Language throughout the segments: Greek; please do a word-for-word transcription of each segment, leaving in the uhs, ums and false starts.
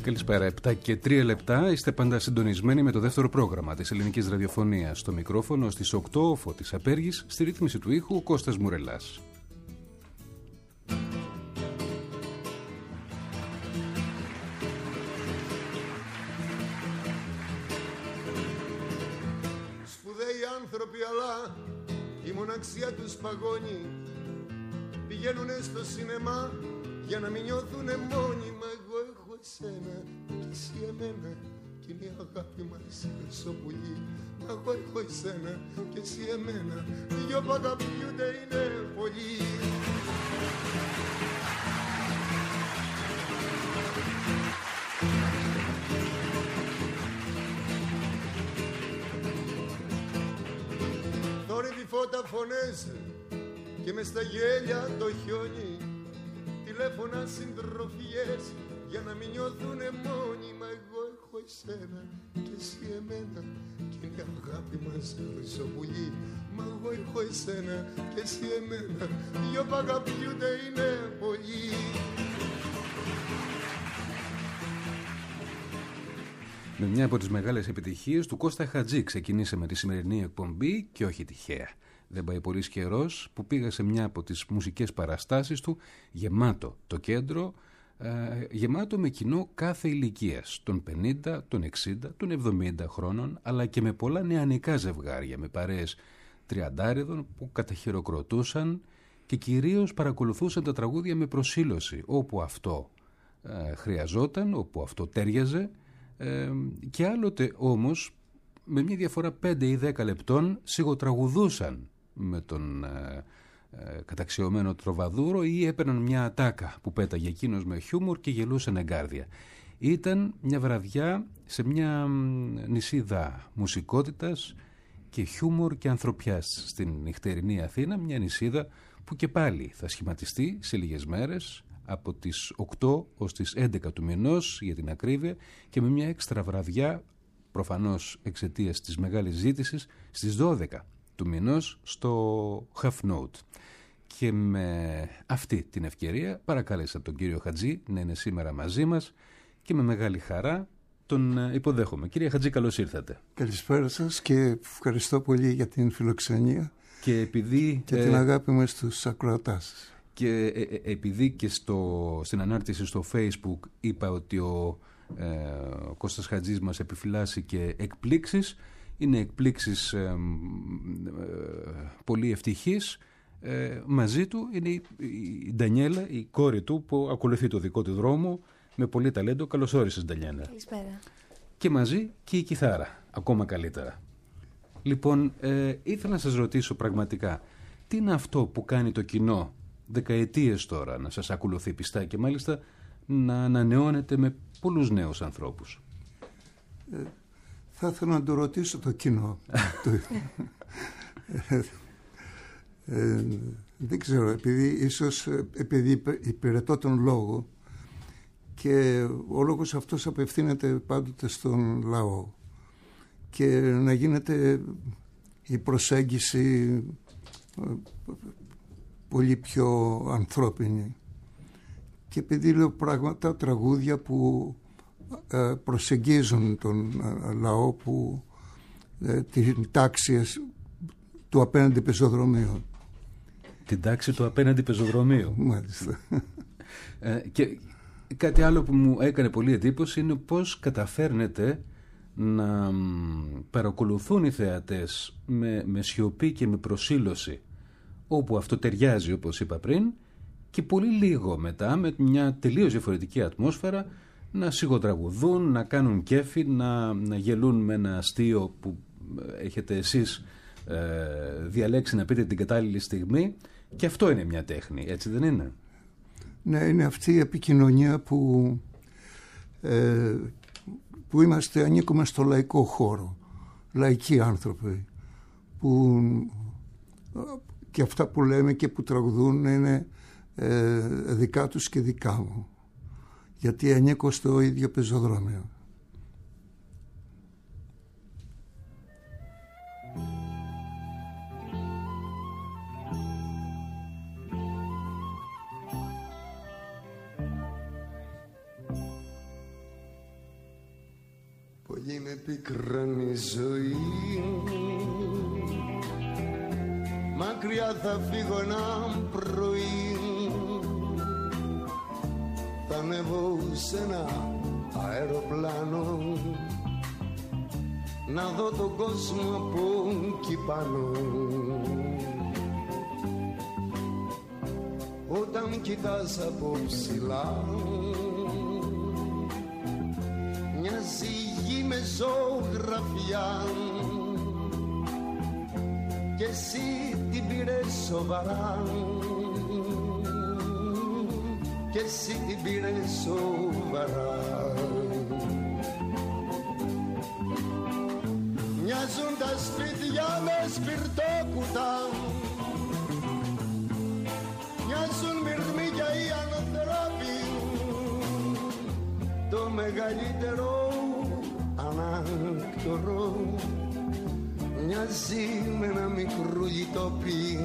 Καλησπέρα. επτά και τρία λεπτά. Είστε πάντα συντονισμένοι με το δεύτερο πρόγραμμα της ελληνικής ραδιοφωνίας. Στο μικρόφωνο στις οκτώ ο Φώτης Απέργης, στη ρύθμιση του ήχου ο Κώστας Μουρελάς. Σπουδαίοι άνθρωποι, αλλά η μοναξιά τους παγώνει. Πηγαίνουνε στο σινεμά για να μην νιώθουνε μόνοι. Μα εγώ έχω εσένα και εσύ εμένα, κι είναι η αγάπη μας στο πουλί. Μα εγώ έχω εσένα και εσύ εμένα, δυο που αγαπιούνται είναι πολλοί. Θόρυβοι φώτα φωνές και μες στα γέλια το χιόνι. Τηλέφωνα συντροφιές για να μην νιώθουνε μόνοι. Μα εγώ έχω εσένα και εσύ εμένα, κι είναι η αγάπη μας στο πουλί. Μα εγώ έχω εσένα και εσύ εμένα, δυο που αγαπιούνται είναι πολλοί. Με μια από τις μεγάλες επιτυχίες του Κώστα Χατζή ξεκινήσαμε τη σημερινή εκπομπή και όχι τυχαία. Δεν πάει πολύς καιρός που πήγα σε μια από τις μουσικές παραστάσεις του, γεμάτο το κέντρο, ε, γεμάτο με κοινό κάθε ηλικίας, των πενήντα, των εξήντα, των εβδομήντα χρόνων, αλλά και με πολλά νεανικά ζευγάρια, με παρέες τριαντάριδων που καταχειροκροτούσαν και κυρίως παρακολουθούσαν τα τραγούδια με προσήλωση, όπου αυτό ε, χρειαζόταν, όπου αυτό τέριαζε, ε, και άλλοτε όμως με μια διαφορά πέντε ή δέκα λεπτών σιγοτραγουδούσαν με τον ε, ε, καταξιωμένο τροβαδούρο ή έπαιρναν μια ατάκα που πέταγε εκείνος με χιούμορ και γελούσαν εγκάρδια. Ήταν μια βραδιά σε μια νησίδα μουσικότητας και χιούμορ και ανθρωπιάς στην νυχτερινή Αθήνα, μια νησίδα που και πάλι θα σχηματιστεί σε λίγες μέρες, από τις οκτώ ως τις έντεκα του μηνός για την ακρίβεια, και με μια έξτρα βραδιά, προφανώς εξαιτίας της μεγάλης ζήτησης, στις δώδεκα του μηνός στο Half Note. Και με αυτή την ευκαιρία παρακάλεσα τον κύριο Χατζή να είναι σήμερα μαζί μας και με μεγάλη χαρά τον υποδέχομαι. Κύριε Χατζή, καλώς ήρθατε. Καλησπέρα σας και ευχαριστώ πολύ για την φιλοξενία και, επειδή, και την ε, αγάπη μας στους ακροατάς. Και ε, ε, επειδή και στο, στην ανάρτηση στο Facebook είπα ότι ο Ε, ο Κώστας Χατζής μας επιφυλάσσει και εκπλήξεις, είναι εκπλήξεις ε, ε, πολύ ευτυχής. Ε, μαζί του είναι η, η Ντανιέλα, η κόρη του, που ακολουθεί το δικό του δρόμο με πολύ ταλέντο. Καλώς όρισες, Ντανιέλα. Καλησπέρα. Και μαζί και η κιθάρα, ακόμα καλύτερα. Λοιπόν, ε, ήθελα να σας ρωτήσω πραγματικά, τι είναι αυτό που κάνει το κοινό δεκαετίες τώρα να σας ακολουθεί πιστά και μάλιστα να ανανεώνεται με πολλούς νέους ανθρώπους? Ε, θα ήθελα να το ρωτήσω το κοινό. ε, ε, δεν ξέρω, επειδή ίσως επειδή υπηρετώ τον λόγο και ο λόγος αυτός απευθύνεται πάντοτε στον λαό και να γίνεται η προσέγγιση πολύ πιο ανθρώπινη. Και επειδή λέω πράγματα, τραγούδια που ε, προσεγγίζουν τον ε, λαό, που ε, την τάξη του απέναντι πεζοδρομίου. Την τάξη του απέναντι πεζοδρομίου. Μάλιστα. Ε, και κάτι άλλο που μου έκανε πολύ εντύπωση είναι πώς καταφέρνετε να παρακολουθούν οι θεατές με, με σιωπή και με προσήλωση, όπου αυτό ταιριάζει, όπως είπα πριν, και πολύ λίγο μετά με μια τελείως διαφορετική ατμόσφαιρα να σιγοτραγουδούν, να κάνουν κέφι, να, να γελούν με ένα αστείο που έχετε εσείς ε, διαλέξει να πείτε την κατάλληλη στιγμή, και αυτό είναι μια τέχνη, έτσι δεν είναι? Ναι, είναι αυτή η επικοινωνία που, ε, που είμαστε, ανήκουμε στο λαϊκό χώρο, λαϊκοί άνθρωποι, που και αυτά που λέμε και που τραγουδούν είναι ε, δικά τους και δικά μου, γιατί ανήκω στο ίδιο πεζοδρόμιο. είναι πικρή ζωή, μακριά θα φύγω ένα πρωί, θα ανέβω σε ένα αεροπλάνο να δω τον κόσμο από εκεί πάνω. Όταν κοιτάς από ψηλά μοιάζει γη με ζωγραφιά κι εσύ την πήρες σοβαρά, κι εσύ την πήρες σοβαρά. Μοιάζουν τα σπίτια με σπιρτόκουτα, μοιάζουν μυρμήκια οι ανθρώποι, το μεγαλύτερο ανάκτορο μοιάζει με ένα μικρό γητόπι.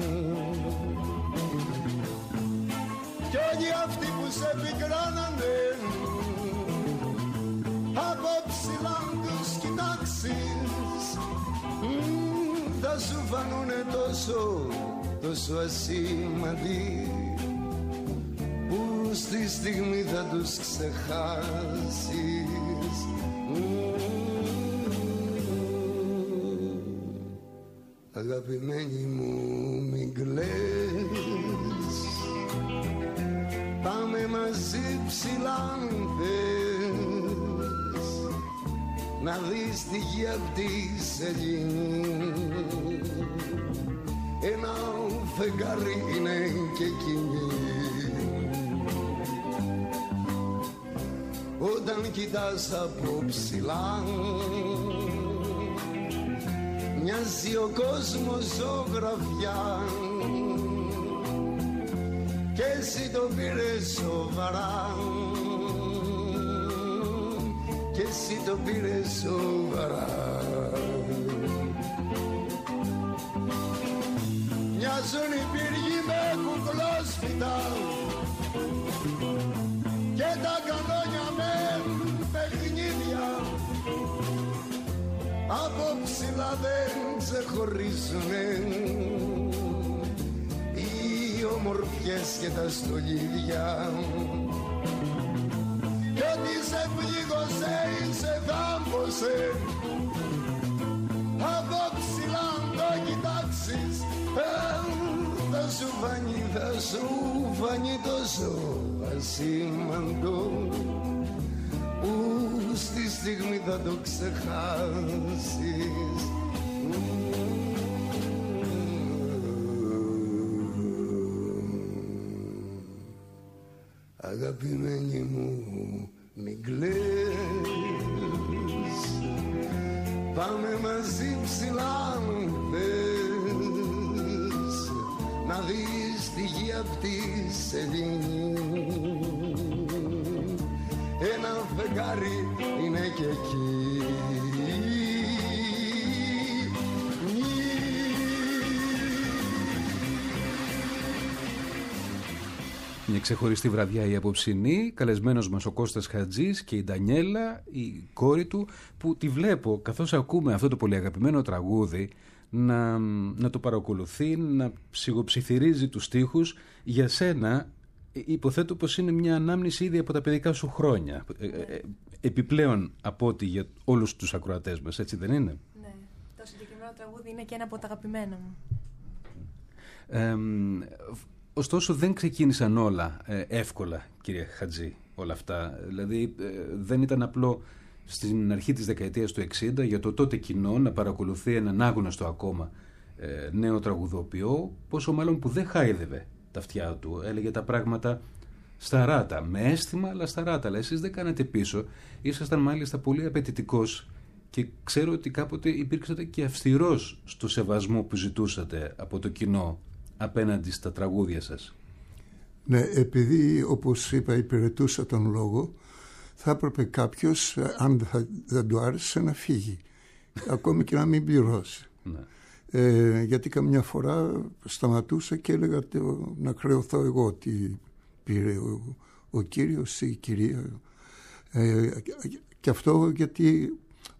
Κι όλοι αυτοί που σε πικράνανε από ψηλά τους κοιτάξεις, θα σου φανούνε τόσο, τόσο ασήμαντοι που στη στιγμή θα τους ξεχάσεις. Αγαπημένη μου μην κλαις, πάμε μαζί ψηλά αν θες, να δεις τη γη απ' τη σελήνη, ένα φεγγάρι είναι και εκείνη. Όταν κοιτάς από ψηλά μοιάζει ο κόσμος ζωγραφιά κι εσύ το πήρες σοβαρά, κι εσύ το πήρες σοβαρά. Μοιάζουν οι πύργοι με κουκλόσφυτα και τα κανόνια με παιχνίδια, από ψηλά δεν ξεχωρίζουνε οι ομορφιές και τα στολίδια. Κι ό,τι σε πλήγωσε ή σε δάμπωσε, από ψηλά αν το κοιτάξεις, θα σου φανεί, θα σου φανεί τόσο ασήμαντο που στη στιγμή θα το ξεχάσεις. Αγαπημένη μου μην κλαις, πάμε μαζί ψηλά αν θες, να δεις τη γη απ' τη σελήνη, ένα φεγγάρι είναι και εκεί. Μια ξεχωριστή βραδιά η απόψινή, καλεσμένος μας ο Κώστας Χατζής και η Ντανιέλα, η κόρη του, που τη βλέπω καθώς ακούμε αυτό το πολύ αγαπημένο τραγούδι να, να το παρακολουθεί, να ψιγοψιθυρίζει τους στίχους. Για σένα υποθέτω πως είναι μια ανάμνηση ήδη από τα παιδικά σου χρόνια, ε, ε, επιπλέον από ό,τι για όλους τους ακροατές μας, έτσι δεν είναι? Ναι, το συγκεκριμένο τραγούδι είναι και ένα από τα αγαπημένα μου. Ε, ωστόσο δεν ξεκίνησαν όλα ε, εύκολα, κύριε Χατζή, όλα αυτά. Δηλαδή ε, δεν ήταν απλό στην αρχή της δεκαετίας του εξήντα για το τότε κοινό να παρακολουθεί έναν άγνωστο ακόμα ε, νέο τραγουδοποιό, πόσο μάλλον που δεν χάιδευε τα αυτιά του, έλεγε τα πράγματα σταράτα, με αίσθημα αλλά σταράτα. Αλλά εσείς δεν κάνατε πίσω, ήσασταν μάλιστα πολύ απαιτητικός και ξέρω ότι κάποτε υπήρξατε και αυστηρός στο σεβασμό που ζητούσατε από το κοινό απέναντι στα τραγούδια σας. Ναι, επειδή όπως είπα υπηρετούσα τον λόγο, θα έπρεπε κάποιος, αν θα, δεν του άρεσε, να φύγει ακόμη και να μην πληρώσει. Ναι. Ε, γιατί καμιά φορά σταματούσα και έλεγα να χρεωθώ εγώ ότι πήρε ο, ο κύριος ή η κυρία. Ε, και αυτό γιατί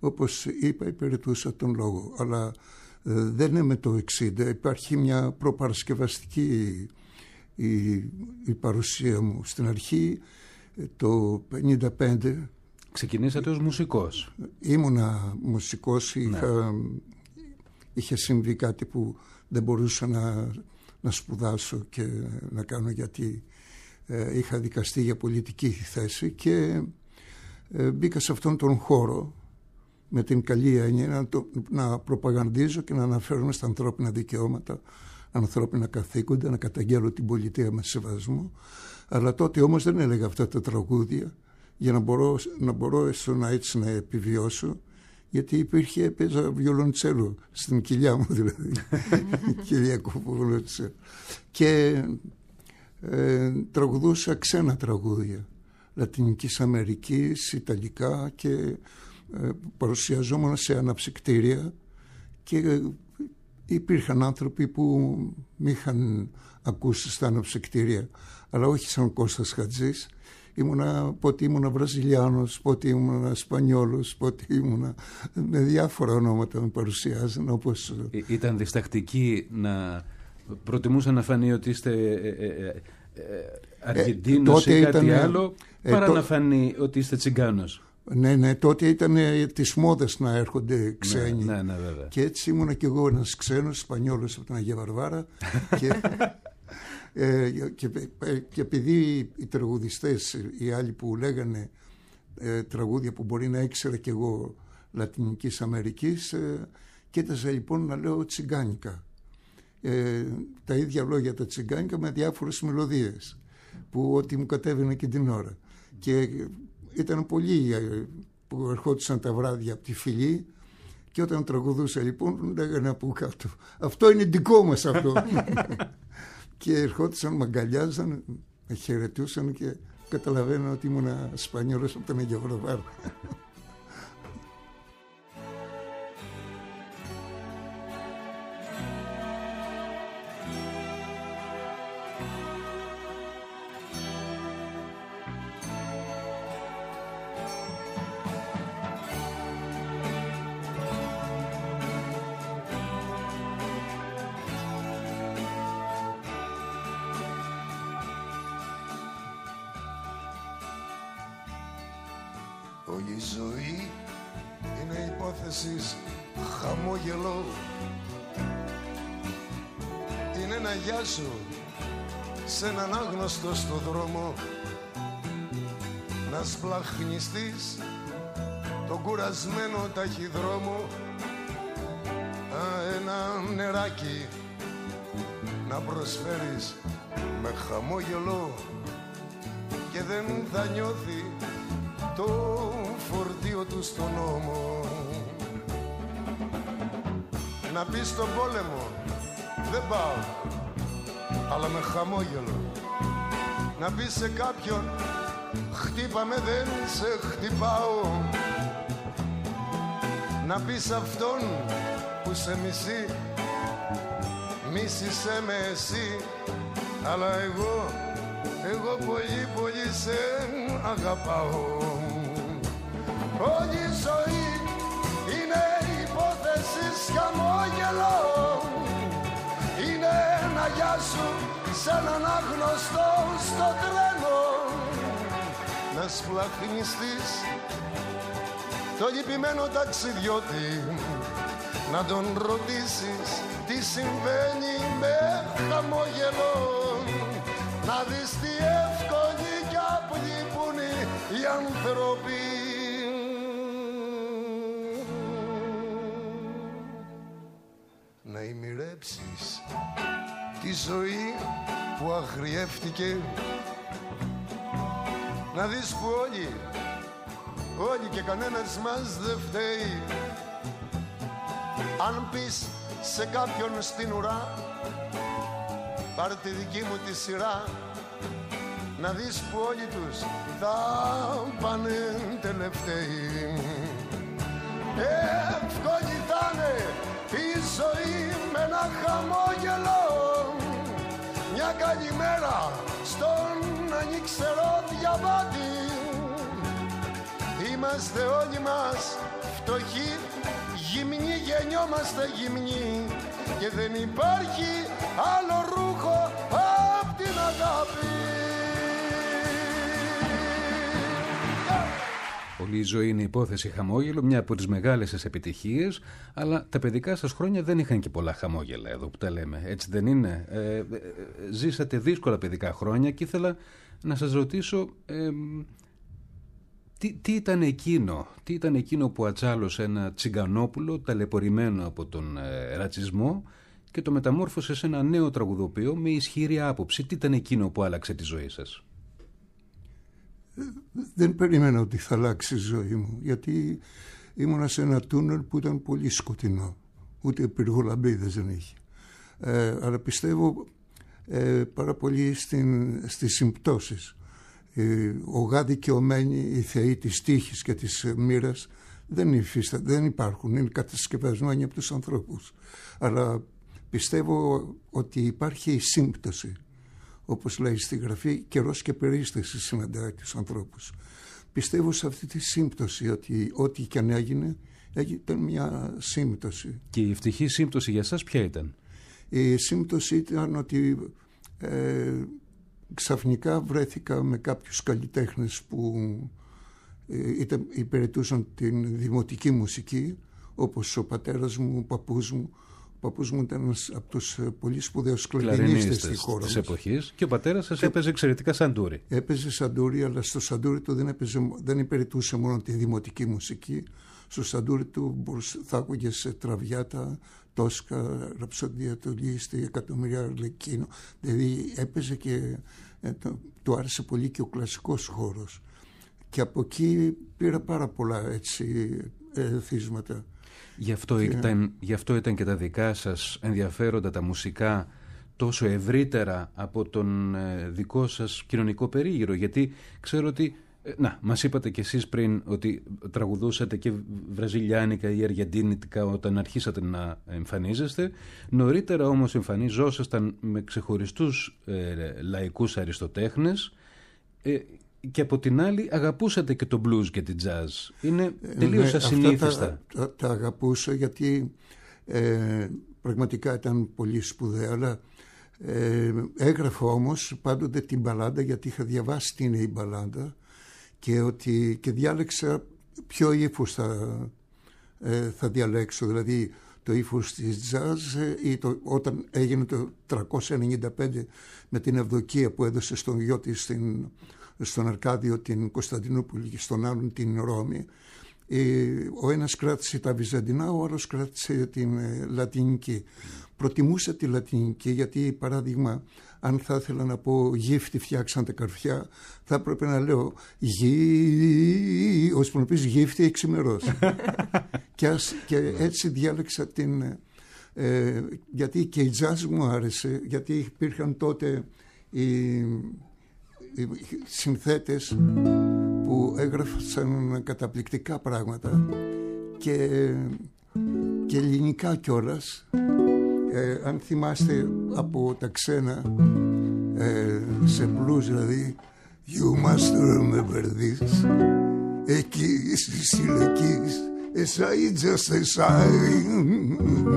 όπως είπα, υπηρετούσα τον λόγο. Αλλά ε, δεν είναι με το εξήντα. Υπάρχει μια προπαρασκευαστική η, η παρουσία μου. Στην αρχή, το πενήντα πέντε... Ξεκινήσατε ως μουσικός. Ήμουνα μουσικός, είχα, ναι. είχε συμβεί κάτι που δεν μπορούσα να, να σπουδάσω και να κάνω, γιατί ε, είχα δικαστεί για πολιτική θέση και ε, μπήκα σε αυτόν τον χώρο με την καλή έννοια να, το, να προπαγανδίζω και να αναφέρομαι στα ανθρώπινα δικαιώματα, ανθρώπινα καθήκοντα, να καταγγέλω την πολιτεία με σεβασμό. Αλλά τότε όμως δεν έλεγα αυτά τα τραγούδια για να μπορώ, να μπορώ να έτσι να επιβιώσω, γιατί υπήρχε, παίζα βιολοντσέλο στην κοιλιά μου, δηλαδή κοιλιακό βιολοντσέλο, και ε, τραγουδούσα ξένα τραγούδια Λατινικής Αμερικής, Ιταλικά, και ε, παρουσιαζόμουν σε αναψυκτήρια και ε, υπήρχαν άνθρωποι που μ' είχαν ακούσει στα αναψυκτήρια, αλλά όχι σαν Κώστας Χατζής. Ήμουνα, πότε ήμουνα Βραζιλιάνος, πότε ήμουνα Ισπανιόλος, πότε ήμουνα, με διάφορα ονόματα με παρουσιάζαν, όπως... Ή, ήταν διστακτικοί να προτιμούσαν να φανεί ότι είστε ε, ε, ε, Αργεντίνος ε, ή κάτι ήταν, άλλο, ε, παρά το... να φανεί ότι είστε Τσιγκάνος. Ναι, ναι, τότε ήταν ε, τις μόδες να έρχονται ξένοι. Ναι, ναι, ναι, βέβαια. Και έτσι ήμουνα κι εγώ ένας ξένος Ισπανιόλος από την Αγία Βαρβάρα και... Ε, και, και επειδή οι τραγουδιστές, οι άλλοι που λέγανε ε, τραγούδια που μπορεί να ήξερα κι εγώ Λατινικής Αμερικής, ε, κοίταζα λοιπόν να λέω τσιγκάνικα, ε, τα ίδια λόγια τα τσιγκάνικα με διάφορες μελωδίες που ό,τι μου κατέβαινε και την ώρα. Και ήταν πολλοί ε, που ερχόντουσαν τα βράδια από τη φυλή, και όταν τραγουδούσα λοιπόν λέγανε από κάτω, αυτό είναι δικό μας αυτό. Και ερχόντουσαν, με αγκαλιάζαν, με χαιρετούσαν και καταλαβαίνω ότι ήμουν Ισπανιόλος από την Αγία Βαρβάρα. Όλη η ζωή είναι υπόθεσης χαμόγελο. Είναι ένα γεια σου σε έναν άγνωστο στο δρόμο, να σπλαχνιστείς τον κουρασμένο ταχυδρόμο. Α, ένα νεράκι να προσφέρεις με χαμόγελο και δεν θα νιώθει το φορτίο του στον ώμο. Να πεις στον πόλεμο δεν πάω, αλλά με χαμόγελο. Να πεις σε κάποιον χτύπαμε δεν σε χτυπάω. Να πεις αυτόν που σε μισεί, μίσησέ με εσύ, αλλά εγώ, εγώ πολύ πολύ σε αγαπάω. Όλη η ζωή είναι υπόθεση χαμόγελο. Είναι ένα γεια σου σε έναν άγνωστο στο τρένο, να σπλαχνιστείς το λυπημένο ταξιδιώτη, να τον ρωτήσεις τι συμβαίνει με χαμόγελο, να δεις τι εύκολοι κι απλοί που είναι οι άνθρωποι. Να ημιρέψεις τη ζωή που αγριεύτηκε, να δεις που όλοι, όλοι και κανένας μας δεν φταίει. Αν πεις σε κάποιον στην ουρά πάρ' τη δική μου τη σειρά, να δεις που όλοι τους θα πάνε τελευταίοι. Εύκολη θα είναι η ζωή με ένα χαμόγελο, μια καλημέρα στον ανιξερό διαβάτη. Είμαστε όλοι μας φτωχοί, γυμνοί γεννιόμαστε γυμνοί και δεν υπάρχει άλλο ρούχο απ' την αγάπη. Όλη η ζωή είναι υπόθεση χαμόγελο, μια από τις μεγάλες σας επιτυχίες, αλλά τα παιδικά σας χρόνια δεν είχαν και πολλά χαμόγελα εδώ που τα λέμε, έτσι δεν είναι? Ε, ε, ζήσατε δύσκολα παιδικά χρόνια και ήθελα να σας ρωτήσω ε, τι, τι ήταν εκείνο, τι ήταν εκείνο που ατσάλωσε ένα τσιγκανόπουλο ταλαιπωρημένο από τον ε, ρατσισμό και το μεταμόρφωσε σε ένα νέο τραγουδοποιό με ισχυρή άποψη. Τι ήταν εκείνο που άλλαξε τη ζωή σας? Δεν περίμενα ότι θα αλλάξει η ζωή μου, γιατί ήμουνα σε ένα τούνελ που ήταν πολύ σκοτεινό, ούτε πυργολαμπίδες δεν είχε. Ε, αλλά πιστεύω ε, πάρα πολύ στην, στις συμπτώσεις. Ε, ογά δικαιωμένοι οι θεοί της τύχης και της μοίρας δεν, υφίστα, δεν υπάρχουν, είναι κατασκευασμένοι από τους ανθρώπους. Αλλά πιστεύω ότι υπάρχει η σύμπτωση. Όπως λέει στη γραφή, καιρός και περίσταση συναντάει τους ανθρώπους. Πιστεύω σε αυτή τη σύμπτωση, ότι ό,τι και αν έγινε, ήταν μια σύμπτωση. Και η ευτυχή σύμπτωση για σας ποια ήταν? Η σύμπτωση ήταν ότι ε, ξαφνικά βρέθηκα με κάποιους καλλιτέχνες που ε, ήταν, υπηρετούσαν την δημοτική μουσική, όπως ο πατέρας μου, ο παππούς μου. Ο παππούς μου ήταν ένας από τους πολύ σπουδαίους κλαρινίστες στη χώρα της εποχής και ο πατέρας σας και έπαιζε εξαιρετικά σαντούρι. Έπαιζε σαντούρι, αλλά στο σαντούρι του δεν, έπαιζε, δεν υπηρετούσε μόνο τη δημοτική μουσική. Στο σαντούρι του θα άκουγες τραβιάτα, τόσκα, ραψοδία του Λίστη, εκατομμύρια αρλεκίνο. Δηλαδή έπαιζε και ε, το, του άρεσε πολύ και ο κλασικός χώρος. Και από εκεί πήρα πάρα πολλά έτσι ε, θύσματα. Γι' αυτό, και... ήταν, γι' αυτό ήταν και τα δικά σας ενδιαφέροντα τα μουσικά τόσο ευρύτερα από τον ε, δικό σας κοινωνικό περίγυρο, γιατί ξέρω ότι, ε, να, μας είπατε κι εσείς πριν ότι τραγουδούσατε και βραζιλιάνικα ή αργεντίνικα όταν αρχίσατε να εμφανίζεστε, νωρίτερα όμως εμφανίζόσασταν με ξεχωριστούς ε, λαϊκούς αριστοτέχνες, ε, και από την άλλη αγαπούσατε και το blues και την jazz. Είναι τελείως ναι, ασυνήθιστα. Τα, τα, τα αγαπούσα γιατί ε, πραγματικά ήταν πολύ σπουδαία, αλλά ε, έγραφα όμως πάντοτε την μπαλάντα, γιατί είχα διαβάσει τι είναι η μπαλάντα και, ότι, και διάλεξα ποιο ύφος θα, ε, θα διαλέξω. Δηλαδή το ύφος της jazz ε, ή το, όταν έγινε το τριακόσια ενενήντα πέντε με την Ευδοκία που έδωσε στον γιο της στην στον Αρκάδιο την Κωνσταντινούπολη και στον άλλον την Ρώμη. Ο ένας κράτησε τα βυζαντινά, ο άλλος κράτησε την λατινική. Προτιμούσα τη λατινική γιατί, παράδειγμα, αν θα ήθελα να πω γύφτη φτιάξαν τα καρφιά, θα έπρεπε να λέω γύ, ώσπου να πεις γύφτη εξημερώσει. και, ας, και έτσι διάλεξα την... Ε, γιατί και η jazz μου άρεσε, γιατί υπήρχαν τότε οι... οι συνθέτες που έγραφαν καταπληκτικά πράγματα και, και ελληνικά κιόλας. Ε, αν θυμάστε από τα ξένα ε, σε blues δηλαδή, You must remember this, εκεί στις ηλικίες εσάι just a sign,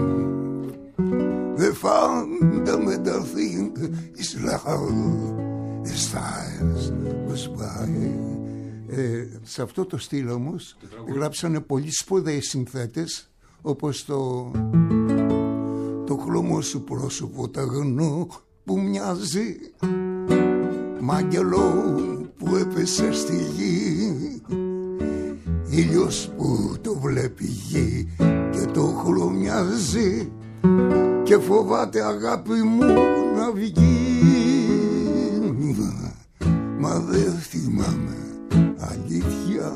the fundamental thing is love. Ε, σε αυτό το στυλ όμως γράψανε πολύ σπουδαίοι συνθέτες, όπως το το χλωμό σου πρόσωπο ταγνό που μοιάζει μ' άγγελο που έπεσε στη γη, ήλιος που το βλέπει γη και το χλωμιάζει και φοβάται αγάπη μου να βγει. Μα δεν θυμάμαι αλήθεια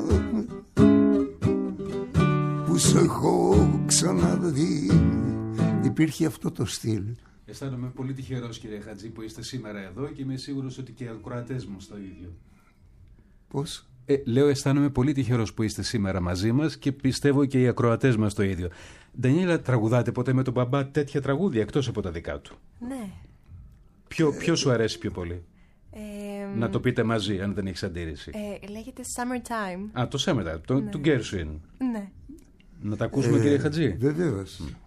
που σε έχω ξαναδεί. Υπήρχε αυτό το στυλ. Αισθάνομαι πολύ τυχερός, κύριε Χατζή, που είστε σήμερα εδώ και είμαι σίγουρος ότι και οι ακροατές μου στο ίδιο. Πώς? Ε, λέω αισθάνομαι πολύ τυχερός που είστε σήμερα μαζί μας και πιστεύω και οι ακροατές μας το ίδιο. Ντανιέλα, τραγουδάτε ποτέ με τον μπαμπά τέτοια τραγούδια εκτός από τα δικά του? Ναι. Ποιο, ποιο σου αρέσει πιο πολύ? Ε, να το πείτε μαζί, αν δεν έχεις αντίρρηση. Ε, λέγεται Summertime. Α, το Summertime, το, ναι. του Gershwin. Ναι. Να τα ακούσουμε ε, κύριε Χατζή. Βεβαίως. Mm.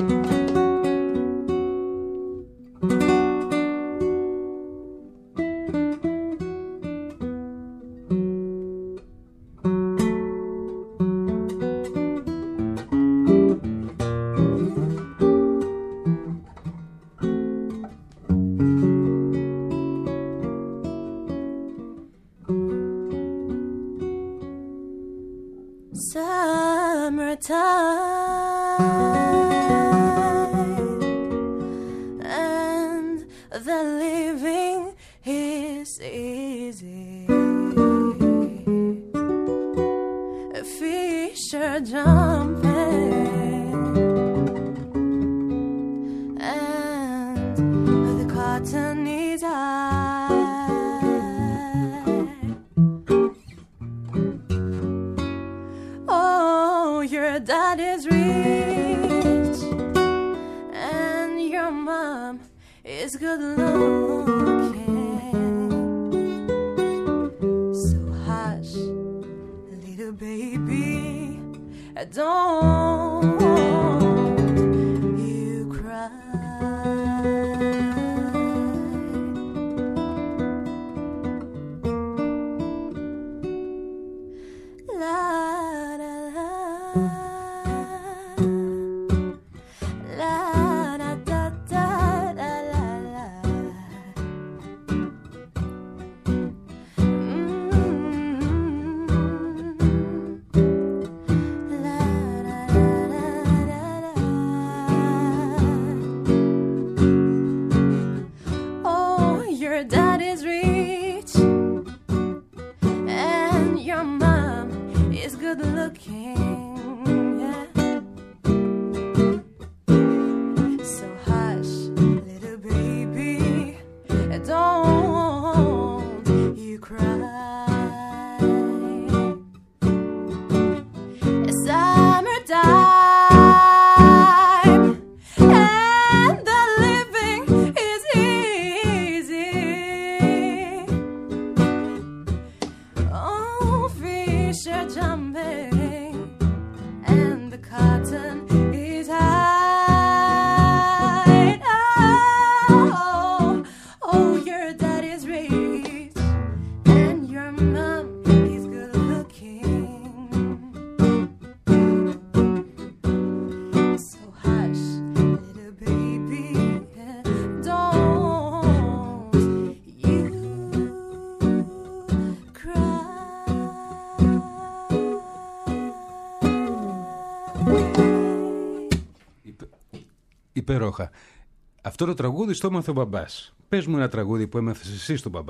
Υπέροχα. Αυτό το τραγούδι στο έμαθε ο μπαμπάς. Πες μου ένα τραγούδι που έμαθες εσύ στον μπαμπά.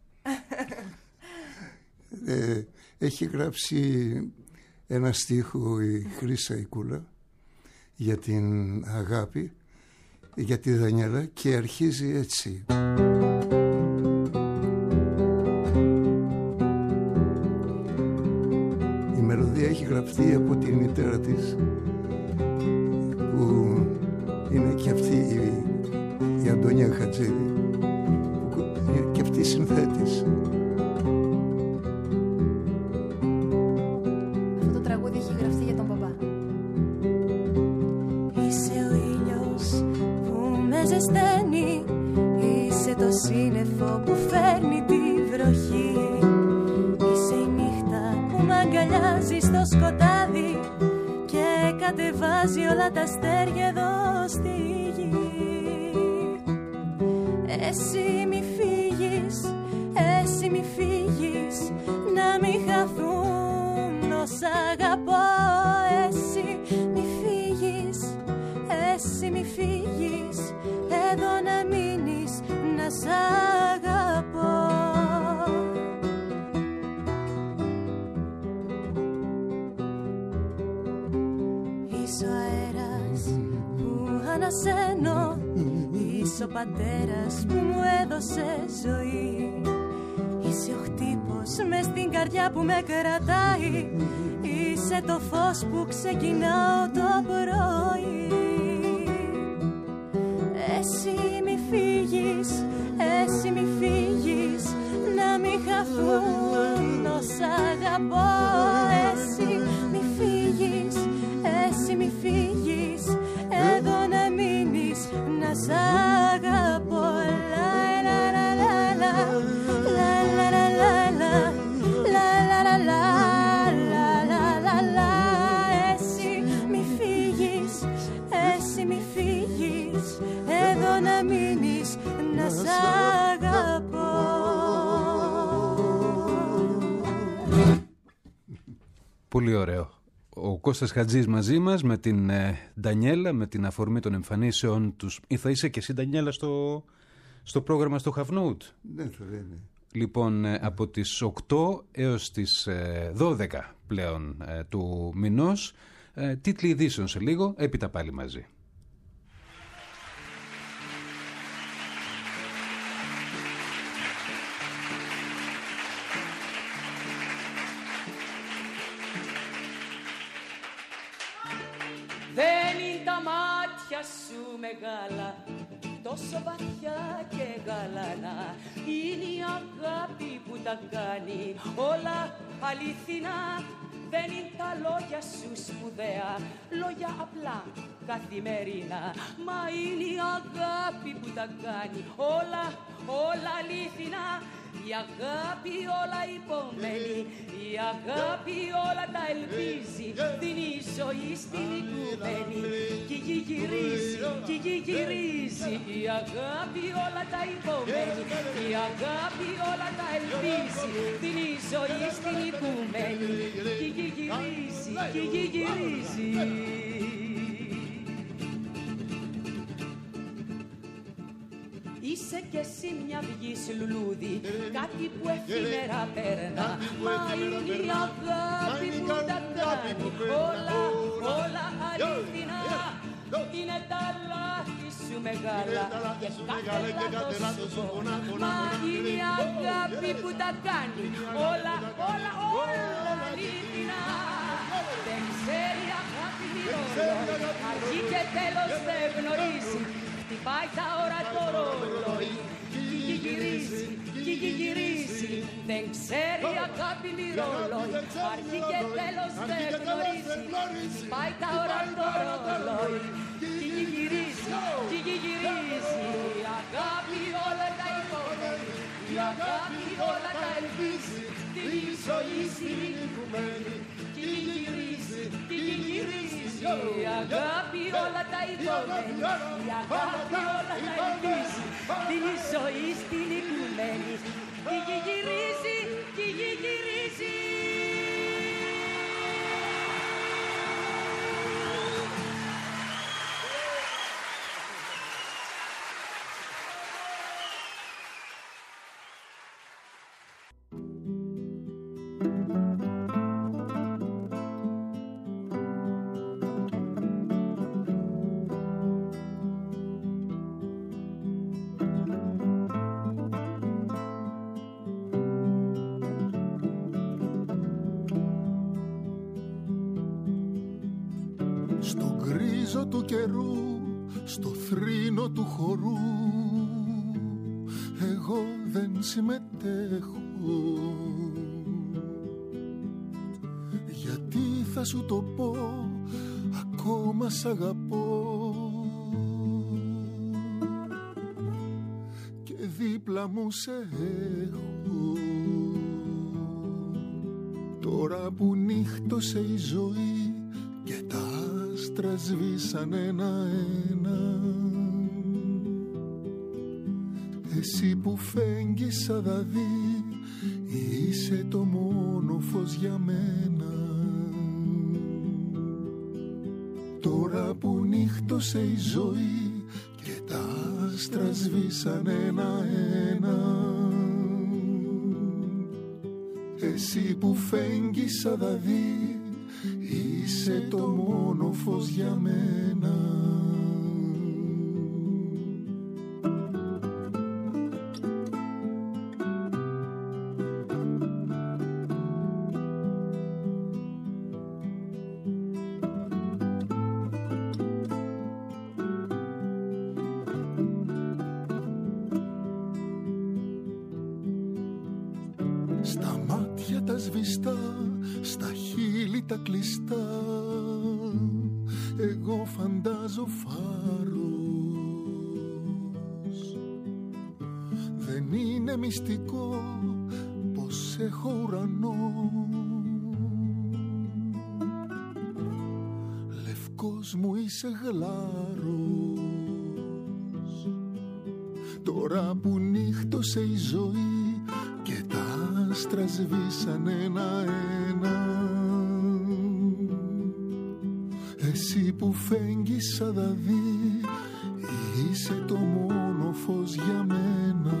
ε, έχει γράψει ένα στίχο η Χρύσα η Κούλα για την αγάπη, για τη Δανιέλα, και αρχίζει έτσι. Η μελωδία έχει γραφτεί από τη μητέρα της, που είναι και αυτή η, η Αντωνία Χατζίδη, που είναι και αυτή η συνθέτης. Αυτό το τραγούδι έχει γραφτεί για τον μπαμπά. Είσαι ο ήλιος που με ζεσταίνει, είσαι το σύννεφο που φέρνει τη βροχή, είσαι η νύχτα που μ' αγκαλιάζει στο σκοτάδι και κατεβάζει όλα τα αστέρια εδώ στη γη. Εσύ μη φύγεις, εσύ μη φύγεις, να μην χαθούν όσα αγαπώ. Εσύ μη φύγεις, εσύ μη φύγεις, εδώ να μείνεις, να σ' αγαπώ. Είσαι ο αέρας που ανασένω, είσαι ο πατέρας που μου έδωσε ζωή, είσαι ο χτύπος μες στην καρδιά που με κρατάει, είσαι το φως που ξεκινάω το πρωί. Εσύ μη φύγεις, εσύ μη φύγεις, να μην χαθούν όσα αγαπώ. Εσύ μη φύγεις, αγαπώ. Λα λα λα λα λα λα λα λα λα λα λα λα λα λα. Εσύ μη φύγεις, εσύ μη φύγεις, εδώ να μείνεις, να σ' αγαπώ. Πολύ ωραίο. Ο Κώστας Χατζής μαζί μας με την ε, Ντανιέλα, με την αφορμή των εμφανίσεων τους. Ή θα είσαι και εσύ, Ντανιέλα, στο, στο πρόγραμμα στο Have Note? Ναι, θα είναι. Λοιπόν, ε, από τις οκτώ έως τις ε, δώδεκα πλέον ε, του μηνός, ε, τίτλοι ειδήσεων σε λίγο, έπειτα πάλι μαζί. Δεν είναι τα μάτια σου μεγάλα, τόσο βαθιά και γαλανά. Είναι η αγάπη που τα κάνει όλα αληθινά. Δεν είναι τα λόγια σου σπουδαία, λόγια απλά καθημερινά. Μα είναι η αγάπη που τα κάνει όλα, όλα αληθινά. Η αγάπη όλα υπομένει, η αγάπη όλα τα ελπίζει. Δίνει ζωή στην οικουμένη κι γη γυρίζει, κι γη γυρίζει. Η αγάπη όλα τα υπομένει, η αγάπη όλα τα ελπίζει. Δίνει ζωή στην οικουμένη κι γη γυρίζει, κι γη γυρίζει. Είσαι κι εσύ μια βγής λουλούδι, κάτι που εφήμερα περνά. Μα είναι η αγάπη που τα κάνει όλα, όλα αληθινά. Είναι τα λάθη σου μεγάλα και κάθε λάθος σου πονά. Μα είναι η αγάπη που τα κάνει όλα, όλα, όλα αληθινά. Δεν ξέρει αγάπη μοιρόλο, αρχή και τέλος δεν γνωρίζει. Χτυπάει τα ώρα το ρολόι, κι γη γυρίζει, κι γη γυρίζει. Δεν ξέρει αγάπη μοιρόλοϊ, αρχή και τέλος δεν γνωρίζει. Χτυπάει τα ώρα το ρολόι, κι γη γυρίζει, κι γη γυρίζει. Η αγάπη όλα τα υπομένει, η αγάπη όλα τα ελπίζει. Τη ζωή στην οικουμένη, κι γη γυρίζει, κι γη γυρίζει. Η αγάπη όλα τα υπομένει, η αγάπη όλα τα ελπίζει. Την ζωή στην οικουμένη, κι γη γυρίζει, κι γη γυρίζει. Του καιρού, στο θρήνο του χορού, εγώ δεν συμμετέχω. Γιατί θα σου το πω, ακόμα σ' αγαπώ. Και δίπλα μου σε έχω. Τώρα που νύχτωσε η ζωή και τα άστρα σβήσαν ένα-ένα, εσύ που φέγγεις σαν δαδί, είσαι το μόνο φως για μένα. Τώρα που νύχτωσε η ζωή και τα άστρα σβήσαν ένα-ένα, εσύ που φέγγεις σαν δαδί, είσαι το μόνο φως για μένα. Στα μάτια τα σβηστά, στα χείλη τα κλειστά, εγώ φαντάζω φάρο. είναι μυστικό πως έχω ουρανό. Λευκός μου είσαι γλάρος, τώρα που νύχτωσε η ζωή και τα άστρα σβήσαν ένα-ένα. Εσύ που φέγγεις σαν δαδί, είσαι το μόνο φως για μένα.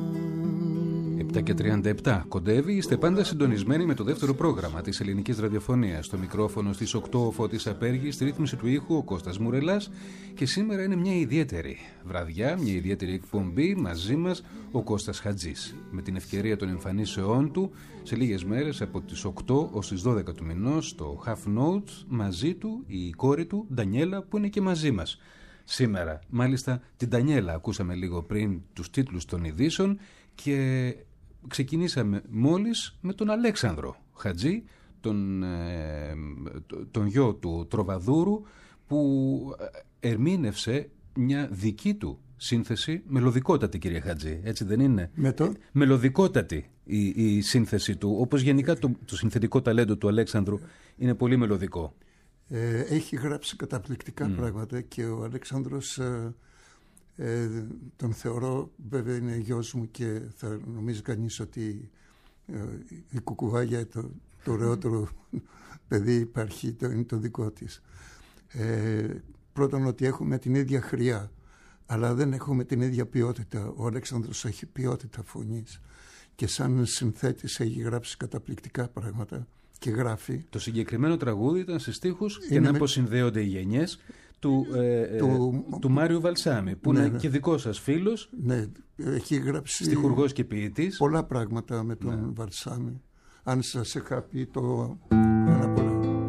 επτά και τριάντα επτά κοντεύει, είστε πάντα συντονισμένοι με το δεύτερο πρόγραμμα της ελληνικής ραδιοφωνίας. Στο μικρόφωνο στις οκτώ ο Φώτης Απέργης, στη ρύθμιση του ήχου ο Κώστας Μουρελάς, και σήμερα είναι μια ιδιαίτερη βραδιά, μια ιδιαίτερη εκπομπή, μαζί μας ο Κώστας Χατζής. Με την ευκαιρία των εμφανίσεών του σε λίγες μέρες από τις οκτώ ως τις δώδεκα του μηνός στο Half Note, μαζί του η κόρη του Ντανιέλα, που είναι και μαζί μας σήμερα. Μάλιστα την Ντανιέλα ακούσαμε λίγο πριν τους τίτλους των ειδήσεων και ξεκινήσαμε μόλις με τον Αλέξανδρο Χατζή, τον, ε, τον γιο του Τροβαδούρου, που ερμήνευσε μια δική του σύνθεση, μελωδικότατη, κύριε Χατζή, έτσι δεν είναι? Με το? Μελωδικότατη η, η σύνθεση του, όπως γενικά το, το συνθετικό ταλέντο του Αλέξανδρου είναι πολύ μελωδικό. Ε, έχει γράψει καταπληκτικά mm. πράγματα και ο Αλέξανδρος ε, ε, τον θεωρώ, βέβαια είναι γιος μου και θα νομίζει κανείς ότι ε, η Κουκουβάγια το, το ωραιότερο παιδί υπάρχει, το, είναι το δικό της. Ε, πρώτον ότι έχουμε την ίδια χρειά, αλλά δεν έχουμε την ίδια ποιότητα. Ο Αλέξανδρος έχει ποιότητα φωνής και σαν συνθέτης έχει γράψει καταπληκτικά πράγματα και γράφει. Το συγκεκριμένο τραγούδι ήταν σε στίχους για να με... αποσυνδέονται οι γενιές του, ε, του... Ε, του Μάριου Βαλσάμι, που ναι, είναι ναι. και δικός σας φίλος. Ναι, έχει γράψει στιχουργός και ποιητής. Πολλά πράγματα με τον ναι. Βαλσάμι. Αν σας είχα πει το ένα πολλά.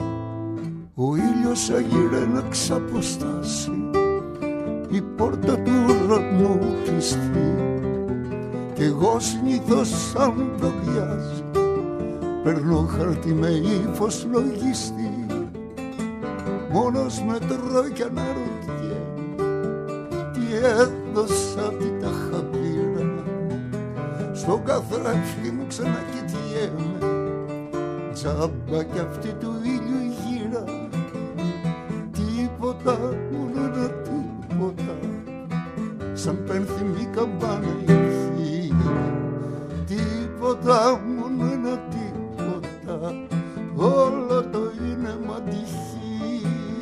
Ο ήλιος αγύρε να ξαποστάσει, η πόρτα του ουρανού κλειστή, κι εγώ συνήθως σαν προβιάζει περνώ χαρτί με ύφος λογιστή, μόνος με τρώει κι αναρωτιέμαι τι έδωσα, τι τα χαπήρα, στον καθρέφτη μου ξανακοιτιέμαι, τζάμπα κι αυτή του ήλιου η γύρα, τίποτα, μόνο ένα τίποτα, σαν πένθυμη καμπάνα η θεία, τίποτα, μόνο ένα τίποτα, όλο το είναι μαντυχή.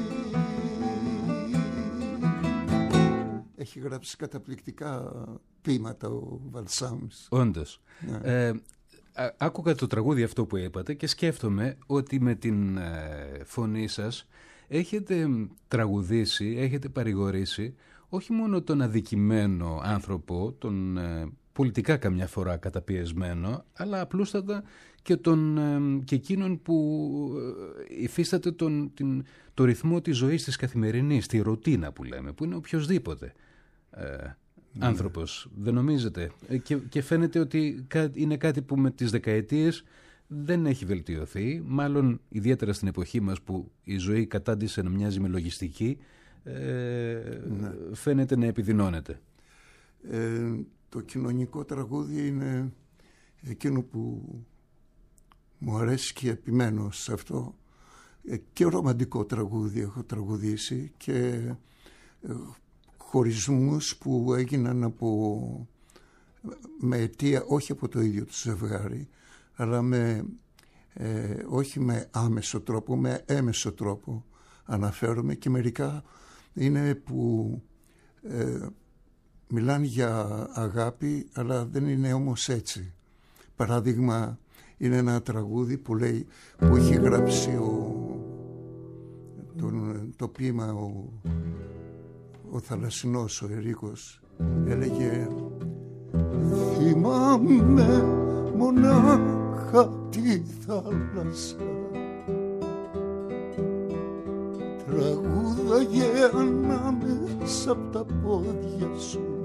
Έχει γράψει καταπληκτικά ποίηματα ο Βαλσάμις. Όντως. Ναι. Ε, α, άκουγα το τραγούδι αυτό που είπατε και σκέφτομαι ότι με την ε, φωνή σας έχετε τραγουδήσει, έχετε παρηγορήσει όχι μόνο τον αδικημένο άνθρωπο, τον ε, πολιτικά καμιά φορά καταπιεσμένο, αλλά απλούστατα και, τον, ε, και εκείνον που ε, υφίσταται τον, την, το ρυθμό της ζωής της καθημερινής, τη ρουτίνα που λέμε, που είναι οποιοσδήποτε ε, άνθρωπος. Mm. Δεν νομίζετε? Ε, και, και φαίνεται ότι κα, είναι κάτι που με τις δεκαετίες δεν έχει βελτιωθεί, μάλλον ιδιαίτερα στην εποχή μας που η ζωή κατάντησε να μοιάζει με λογιστική, ε, ναι. φαίνεται να επιδεινώνεται. Ε, το κοινωνικό τραγούδι είναι εκείνο που μου αρέσει και επιμένω σε αυτό. Ε, και ρομαντικό τραγούδι έχω τραγουδήσει και ε, χωρισμούς που έγιναν από, με αιτία όχι από το ίδιο το ζευγάρι, αλλά με, ε, όχι με άμεσο τρόπο, με έμεσο τρόπο αναφέρομαι, και μερικά είναι που ε, μιλάνε για αγάπη αλλά δεν είναι όμως έτσι. Παράδειγμα είναι ένα τραγούδι που λέει, που έχει γράψει ο, τον, το ποίημα ο, ο Θαλασσινός, ο Ερίκος, έλεγε θυμάμαι μονάχα τη θάλασσα, τραγούδαγε ανάμεσα απ' τα πόδια σου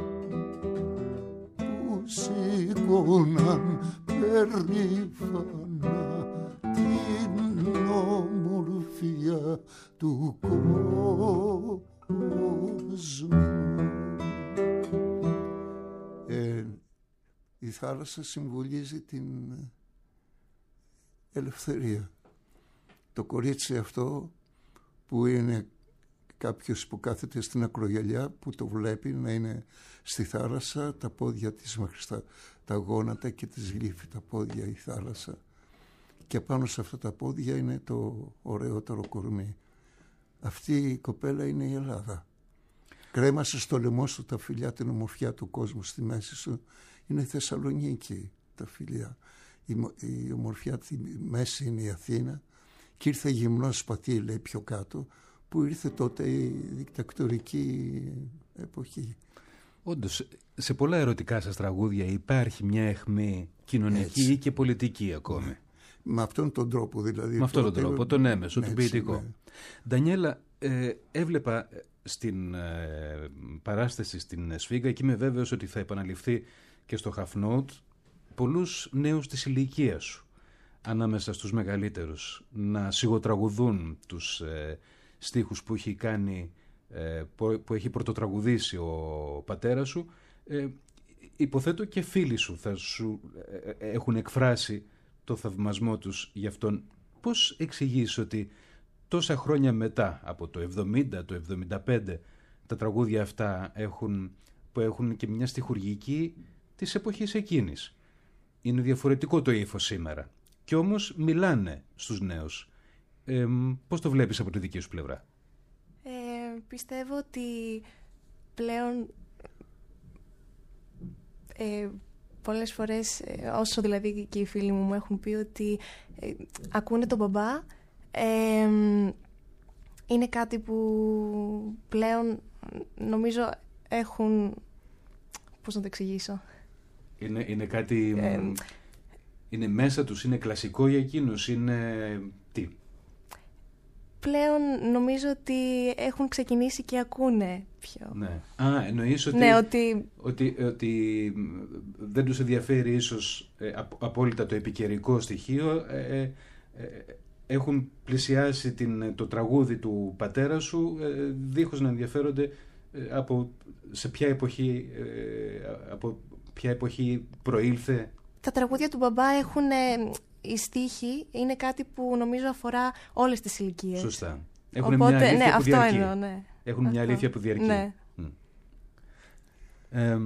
που σήκωναν περήφανα την ομορφιά του κόσμου. Ε, θάλασσα συμβολίζει την ελευθερία. Το κορίτσι αυτό που είναι κάποιος που κάθεται στην ακρογιαλιά, που το βλέπει να είναι στη θάλασσα, τα πόδια της μέχρι στα τα γόνατα και της γλύφει τα πόδια η θάλασσα, και πάνω σε αυτά τα πόδια είναι το ωραιότερο κορμί. Αυτή η κοπέλα είναι η Ελλάδα. Κρέμασε στο λαιμό σου τα φιλιά, την ομορφιά του κόσμου στη μέση σου. Είναι η Θεσσαλονίκη τα φιλιά. Η, η ομορφιά τη μέση είναι η Αθήνα, και ήρθε γυμνός σπαθί, λέει πιο κάτω, που ήρθε τότε η δικτακτορική εποχή. Όντως, σε πολλά ερωτικά σας τραγούδια υπάρχει μια αιχμή κοινωνική έτσι, και πολιτική ακόμη. Ναι. Με αυτόν τον τρόπο δηλαδή. Με αυτόν τον τρόπο, τον έμεσο, τον ποιητικό. Ναι. Ντανιέλα, ε, έβλεπα στην ε, παράσταση στην Σφίγγα, και είμαι βέβαιος ότι θα επαναληφθεί και στο Half Note, πολλούς νέους της ηλικίας σου, ανάμεσα στους μεγαλύτερους, να σιγοτραγουδούν τους ε, στίχους που έχει κάνει, ε, που έχει πρωτοτραγουδήσει ο πατέρας σου. Ε, υποθέτω και φίλοι σου θα σου ε, έχουν εκφράσει το θαυμασμό τους γι' αυτόν. Πώς εξηγείς ότι τόσα χρόνια μετά, από το εβδομήντα, το εβδομήντα πέντε, τα τραγούδια αυτά έχουν, που έχουν και μια στιχουργική της εποχής εκείνης? Είναι διαφορετικό το ύφος σήμερα, και όμως μιλάνε στους νέους. Ε, πώς το βλέπεις από τη δική σου πλευρά? Ε, πιστεύω ότι πλέον ε, πολλές φορές, ε, όσο δηλαδή και οι φίλοι μου μου έχουν πει ότι ε, ακούνε τον μπαμπά, ε, είναι κάτι που πλέον νομίζω έχουν, πώς να το εξηγήσω, είναι, είναι κάτι ε, είναι μέσα τους, είναι κλασικό για εκείνους, είναι τι? Πλέον νομίζω ότι έχουν ξεκινήσει και ακούνε πιο. Ναι. Α, εννοείς ότι, ναι, ότι... ότι, ότι δεν τους ενδιαφέρει ίσως ε, απόλυτα το επικαιρικό στοιχείο, ε, ε, έχουν πλησιάσει την, το τραγούδι του πατέρα σου, ε, δίχως να ενδιαφέρονται ε, από σε ποια εποχή, ε, από ποια εποχή προήλθε. Τα τραγούδια του μπαμπά έχουν... Οι στίχοι είναι κάτι που νομίζω αφορά όλες τις ηλικίες. Σωστά. Έχουν Οπότε, μια αλήθεια ναι, που αυτό διαρκεί. εννοώ, ναι. Έχουν αυτό. μια αλήθεια που διαρκεί. Ναι. Mm. Ε,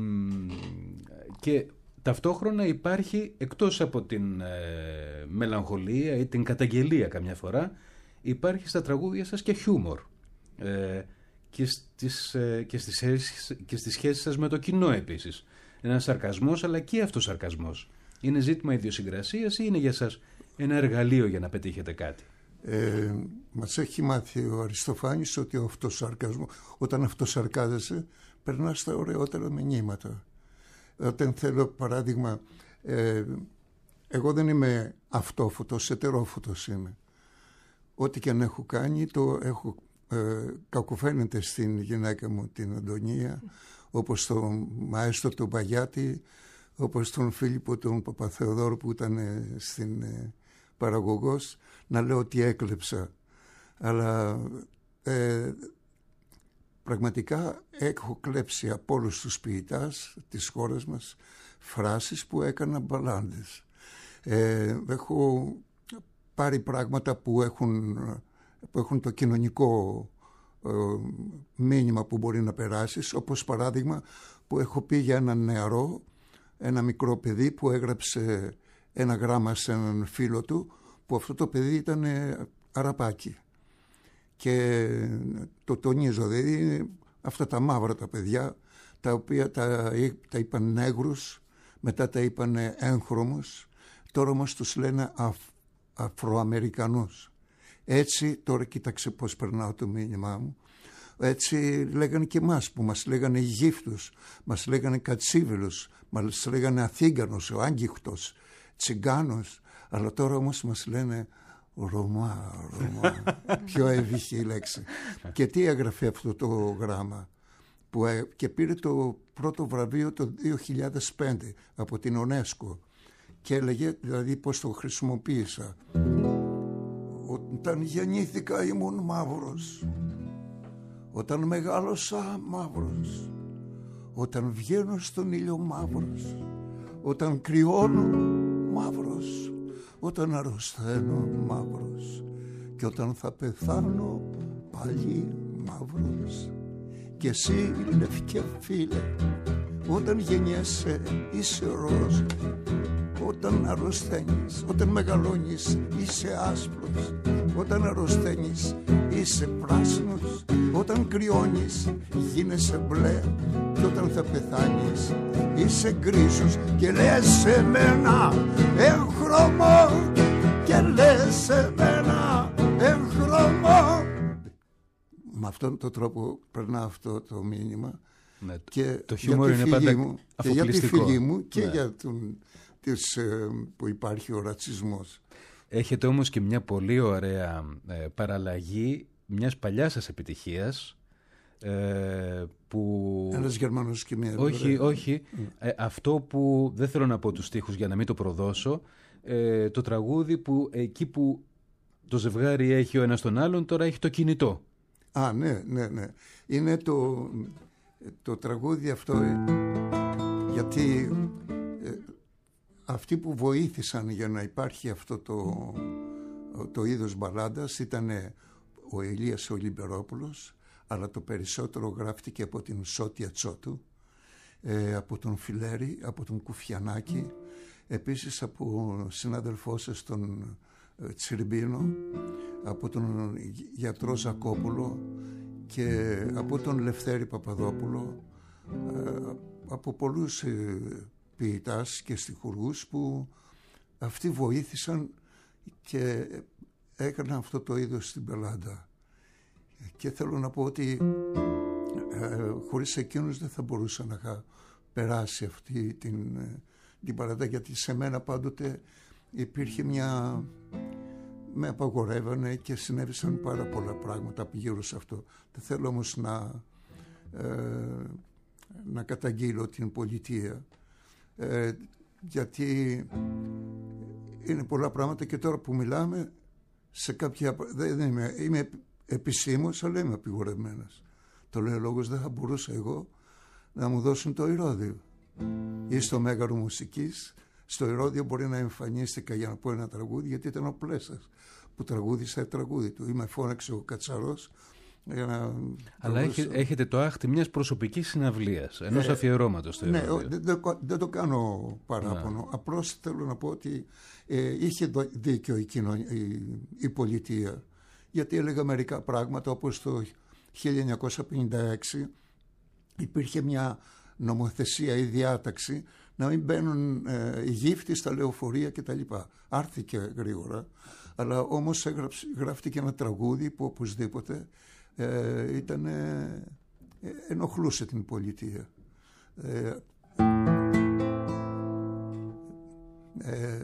και ταυτόχρονα υπάρχει, εκτός από την ε, μελαγχολία ή την καταγγελία καμιά φορά, υπάρχει στα τραγούδια σας και χιούμορ. Ε, και, στις, ε, και, στις σχέσεις, και στις σχέσεις σας με το κοινό επίσης. Ένας σαρκασμός, αλλά και αυτός σαρκασμός. Είναι ζήτημα ιδιοσυγκρασίας ή είναι για σας ένα εργαλείο για να πετύχετε κάτι? Ε, μας έχει μάθει ο Αριστοφάνης ότι ο αυτοσαρκασμός, όταν αυτοσαρκάζεσαι, περνάς τα ωραιότερα μηνύματα. Όταν θέλω, παράδειγμα, ε, εγώ δεν είμαι αυτόφωτος, ετερόφωτος είμαι. Ό,τι και αν έχω κάνει, το έχω ε, κακοφαίνεται στην γυναίκα μου την Αντωνία, όπως τον μαέστρο τον Παγιάτη, όπως τον Φίλιππο τον Παπαθεοδόρου που ήταν στην ε, παραγωγός, να λέω ότι έκλεψα. Αλλά ε, πραγματικά έχω κλέψει από όλους τους ποιητάς της χώρας μας φράσεις που έκαναν μπαλάντες. Ε, έχω πάρει πράγματα που έχουν, που έχουν το κοινωνικό ε, μήνυμα που μπορεί να περάσεις, όπως παράδειγμα που έχω πει για έναν νεαρό, ένα μικρό παιδί που έγραψε ένα γράμμα σε έναν φίλο του, που αυτό το παιδί ήταν αραπάκι. Και το τονίζω, δηλαδή αυτά τα μαύρα τα παιδιά, τα οποία τα, τα είπαν νέγρους, μετά τα είπαν έγχρωμους, τώρα όμως τους λένε αφ, Αφροαμερικανούς. Έτσι, τώρα κοίταξε πώς περνάω το μήνυμά μου, έτσι λέγανε και εμάς, που μας λέγανε γύφτους, μας λέγανε κατσίβελους, μας λέγανε Αθήγανος, ο Άγγιχτος, Τσιγκάνος, αλλά τώρα όμως μας λένε Ρωμά, Ρωμά, πιο εύυχη λέξη. Και τι έγραφε αυτό το γράμμα, που ε, και πήρε το πρώτο βραβείο το δύο χιλιάδες πέντε από την UNESCO, και έλεγε δηλαδή πώς το χρησιμοποίησα. Όταν γεννήθηκα ήμουν μαύρος, όταν μεγάλωσα μαύρος, όταν βγαίνω στον ήλιο μαύρος, Όταν κρυώνω μαύρος, όταν αρρωσταίνω μαύρος, και όταν θα πεθάνω πάλι μαύρος. Και εσύ λευκέ φίλε, όταν γεννιέσαι είσαι ροζ, όταν αρρωσταίνεις, όταν μεγαλώνεις είσαι άσπρος, όταν αρρωσταίνεις είσαι πράσινος, όταν κρυώνεις γίνεσαι μπλε, και όταν θα πεθάνεις είσαι γκρίζος. Και λες σε μένα έγχρωμο, και λες σε μένα έγχρωμο. Με αυτόν τον τρόπο περνά αυτό το μήνυμα. Ναι, και το χιούμορ είναι πάντα μου, και για τη φίλη μου και ναι. για τον, τις, ε, που υπάρχει ο ρατσισμός. Έχετε όμως και μια πολύ ωραία ε, παραλλαγή μιας παλιάς σας επιτυχίας, ε, που... Ένας Γερμανός και μια... Όχι, όχι. Mm. Ε, αυτό που δεν θέλω να πω τους στίχους για να μην το προδώσω, ε, το τραγούδι που εκεί που το ζευγάρι έχει ο ένας τον άλλον, τώρα έχει το κινητό. Α, ναι, ναι, ναι. Είναι το, το τραγούδι αυτό, ε, γιατί ε, αυτοί που βοήθησαν για να υπάρχει αυτό το, το είδος μπαλάντας ήταν ο Ηλίας ο Λιμπερόπουλος, αλλά το περισσότερο γράφτηκε από την Σότια Τσότου, ε, από τον Φιλέρη, από τον Κουφιανάκη, επίσης από συνάδελφό σας τον Τσιρμπίνο, από τον γιατρό Ζακόπουλο και από τον Λευθέρη Παπαδόπουλο, από πολλούς ποιητάς και στιχουργούς που αυτοί βοήθησαν και έκαναν αυτό το είδος στην μπαλάντα. Και θέλω να πω ότι ε, χωρίς εκείνους δεν θα μπορούσα να είχα περάσει αυτή την, την μπαλάντα, γιατί σε μένα πάντοτε υπήρχε μια... με απαγορεύανε και συνέβησαν πάρα πολλά πράγματα γύρω σε αυτό. Δεν θέλω όμως να, ε, να καταγγείλω την πολιτεία, ε, γιατί είναι πολλά πράγματα και τώρα που μιλάμε σε κάποια... δεν είμαι, είμαι επισήμως, αλλά είμαι απαγορευμένος. Το λέω λόγος, δεν θα μπορούσα εγώ να μου δώσουν το ηρώδιο ή στο Μέγαρο Μουσικής. Στο ηρώδιο μπορεί να εμφανίστηκα για να πω ένα τραγούδι, γιατί ήταν ο Πλέσας που τραγούδισε τραγούδι του, ή με φώναξε ο Κατσαρός για να... Αλλά τραγούδισε... έχετε το άχτη μιας προσωπικής συναυλίας, ενός ε, αφιερώματος στο ηρώδιο. Ναι, δεν, δεν, δεν το κάνω παράπονο, ναι. Απλώς θέλω να πω ότι ε, είχε δίκιο η, κοινωνία, η, η πολιτεία, γιατί έλεγα μερικά πράγματα, όπως το χίλια εννιακόσια πενήντα έξι υπήρχε μια νομοθεσία ή διάταξη να μην μπαίνουν ε, οι γύφτοι στα λεωφορεία κτλ. Άρθηκε γρήγορα, αλλά όμως έγραψε, γράφτηκε ένα τραγούδι που οπωσδήποτε ε, ήταν, ε, ενοχλούσε την πολιτεία. Ε, ε,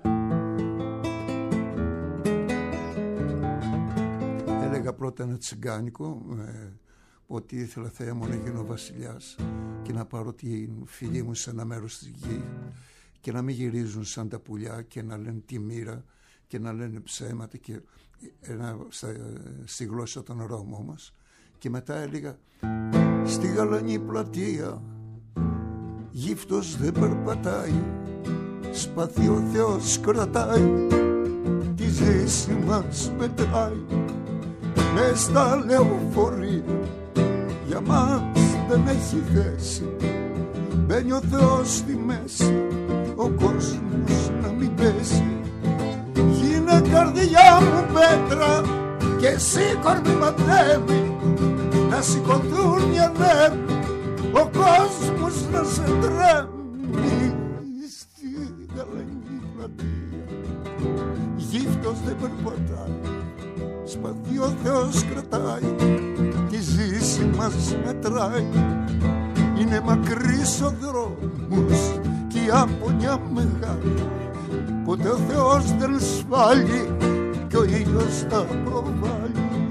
έλεγα πρώτα ένα τσιγκάνικο, ε, ότι ήθελα, Θεέ μου, να γίνω βασιλιάς και να πάρω την φίλη μου σε ένα μέρος της γη και να μην γυρίζουν σαν τα πουλιά και να λένε τη μοίρα και να λένε ψέματα και ένα, στα, στη γλώσσα των Ρώμων μας. Και μετά έλεγα, στη γαλανή πλατεία γύφτος δεν περπατάει, σπαθί ο Θεός κρατάει, τη ζήση μας μετράει μες στα λεωφορεία, για μας δεν έχει θέση, μπαίνει ο Θεός στη μέση, ο κόσμος να μην πέσει. Γίνε καρδιά μου πέτρα και εσύ κορμί μαντέμι, να σηκωθούν οι ανέμοι, ο κόσμος να σε τρέμει. Στη γαλανή πλατεία γύφτος δεν περπατάει, σπαθί ο Θεός κρατάει, τη ζήση μας μετράει. Είναι μακρύς ο δρόμος και η άμπονια μεγάλη, ποτέ ο Θεός δεν σβάλει και ο ήλιος θα προβάλλει.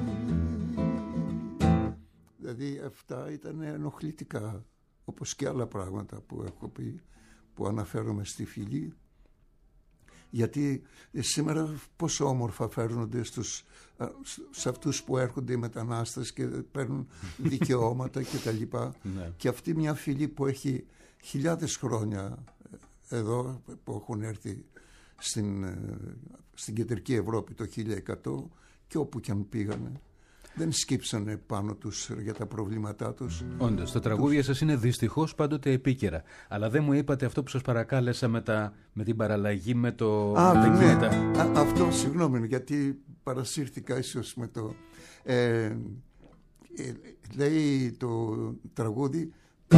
Δηλαδή αυτά ήταν ενοχλητικά, όπως και άλλα πράγματα που έχω πει, που αναφέρομαι στη φυλή. Γιατί σήμερα πόσο όμορφα φέρνονται στους, σε αυτούς που έρχονται οι μετανάστες και παίρνουν δικαιώματα και τα λοιπά. Ναι. Και αυτή μια φυλή που έχει χιλιάδες χρόνια εδώ που έχουν έρθει στην, στην κεντρική Ευρώπη το χίλια εκατό και όπου και αν πήγανε δεν σκύψανε πάνω τους για τα προβλήματά τους. Όντως, τα τραγούδια τους... σας είναι δυστυχώς πάντοτε επίκαιρα. Αλλά δεν μου είπατε αυτό που σας παρακάλεσα με, τα, με την παραλλαγή με το... Α, ναι. Α, αυτό, συγγνώμη, γιατί παρασύρθηκα ίσως με το... Ε, ε, λέει το τραγούδι...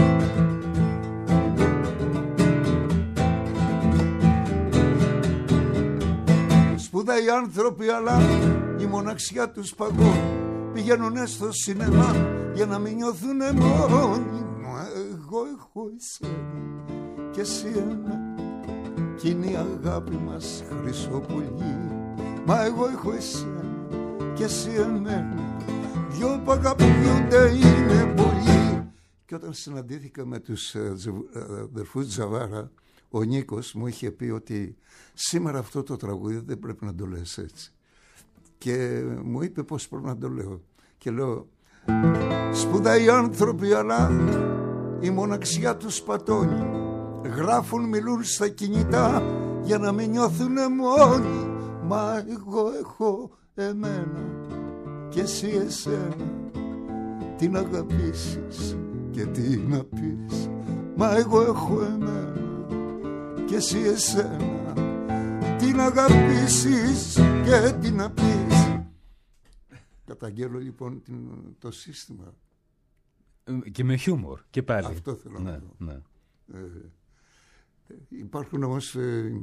Σπουδαίοι άνθρωποι, αλλά η μοναξιά τους παγώνει. Πηγαίνουνε στο σινεμά για να μην νιώθουνε μόνοι. Μα εγώ έχω εσένα και εσύ ένα, κι είναι η αγάπη μας Χρυσοπουλή. Μα εγώ έχω εσένα και εσύ εμένα, δυο που αγαπιούνται είναι πολλοί. Και όταν συναντήθηκα με τους αδερφούς Τζαβάρα, ο Νίκος μου είχε πει ότι σήμερα αυτό το τραγούδι δεν πρέπει να το λες έτσι. Και μου είπε πώς πρέπει να το λέω. Και λέω, σπουδαίοι άνθρωποι, αλλά η μοναξιά τους πατώνει. Γράφουν, μιλούν στα κινητά για να μην νιώθουνε μόνοι. Μα εγώ έχω εμένα και εσύ εσένα, τι να αγαπήσεις και τι να πεις. Μα εγώ έχω εμένα και εσύ εσένα, τι να αγαπήσεις και τι να πεις. Καταγγέλλω λοιπόν το σύστημα. Και με χιούμορ και πάλι. Αυτό θέλω ναι, να πω. Ναι. Ε, υπάρχουν όμως ε,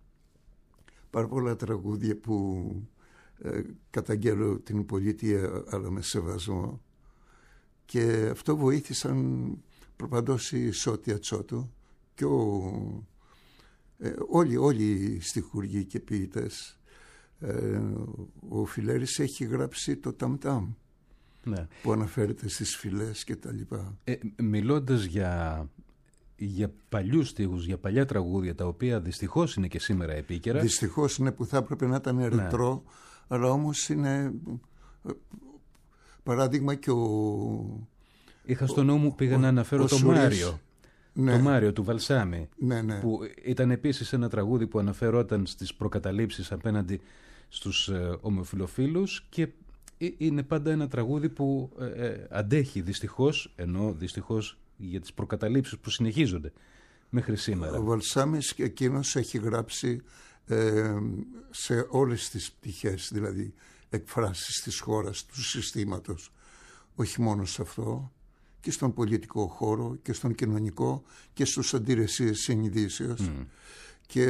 πάρα πολλά τραγούδια που ε, καταγγέλλω την πολιτεία, αλλά με σεβασμό, και αυτό βοήθησαν προπαντός η Σώτια Τσότο και ο, ε, όλοι, όλοι οι στιχουργοί και ποιητές. Ε, ο Φιλέρης έχει γράψει το Ταμ-Ταμ, ναι, που αναφέρεται στις φυλές και τα λοιπά. Ε, μιλώντας για, για παλιούς στίχους, για παλιά τραγούδια, τα οποία δυστυχώς είναι και σήμερα επίκαιρα. Δυστυχώς είναι, που θα έπρεπε να ήταν ρετρό, ναι, αλλά όμως είναι παράδειγμα και ο... Είχα στο νου μου, πήγα ο, να αναφέρω το Μάριο. Ναι. Το Μάριο του Βαλσάμι, ναι, ναι, που ήταν επίσης ένα τραγούδι που αναφερόταν στις προκαταλήψεις απέναντι στους ε, ομοφυλοφίλους, και είναι πάντα ένα τραγούδι που ε, ε, αντέχει δυστυχώς, ενώ δυστυχώς για τις προκαταλήψεις που συνεχίζονται μέχρι σήμερα. Ο Βαλσάμις και εκείνος έχει γράψει ε, σε όλες τις πτυχές, δηλαδή εκφράσεις της χώρας, του συστήματος, όχι μόνο σε αυτό, και στον πολιτικό χώρο και στον κοινωνικό και στους αντιρρεσίες συνειδήσεως. Mm. Και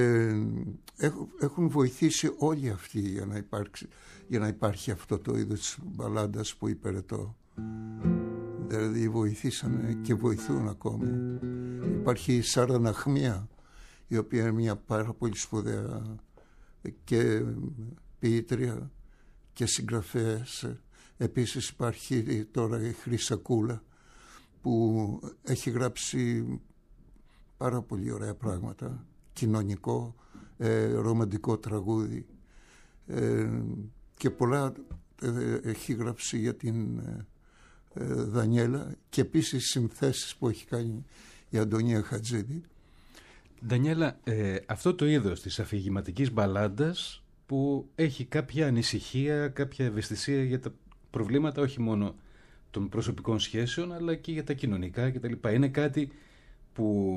έχουν βοηθήσει όλοι αυτοί για να, υπάρξει, για να υπάρχει αυτό το είδος μπαλάντας που υπηρετώ. Δηλαδή βοηθήσανε και βοηθούν ακόμη. Υπάρχει η Σάρα Ναχμία, η οποία είναι μια πάρα πολύ σπουδαία και ποιήτρια και συγγραφέας. Επίσης υπάρχει τώρα η Χρυσακούλα, που έχει γράψει πάρα πολύ ωραία πράγματα, κοινωνικό, ε, ρομαντικό τραγούδι, ε, και πολλά ε, έχει γράψει για την ε, ε, Δανιέλα, και επίσης συνθέσεις που έχει κάνει η Αντωνία Χατζίδη. Ντανιέλα, ε, αυτό το είδος της αφηγηματικής μπαλάντας που έχει κάποια ανησυχία, κάποια ευαισθησία για τα προβλήματα όχι μόνο των προσωπικών σχέσεων, αλλά και για τα κοινωνικά κτλ. Είναι κάτι που